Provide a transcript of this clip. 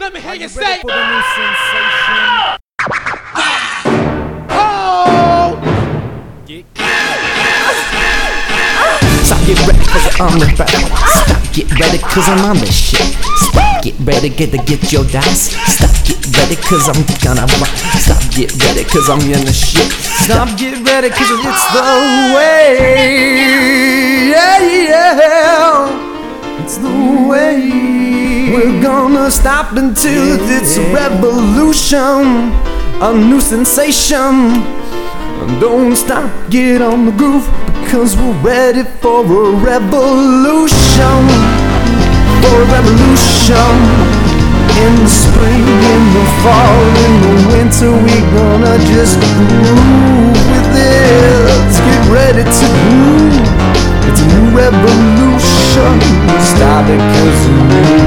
Let me hear Are you you say, ready for the new sensation? oh! Stop, get ready, cause I'm the better. Stop, get ready, cause I'm on this shit. Stop, get ready, get your dice. Stop, get ready, cause I'm gonna rock. Stop, get ready, cause I'm in the shit. Stop, get ready, cause it's the way. Yeah, yeah. It's the way. We're gonna stop until it's a revolution, a new sensation. Don't stop, get on the groove, because we're ready for a revolution. For a revolution. In the spring, in the fall, in the winter, we're gonna just groove with it. Let's get ready to groove. It's a new revolution. Stop it, cause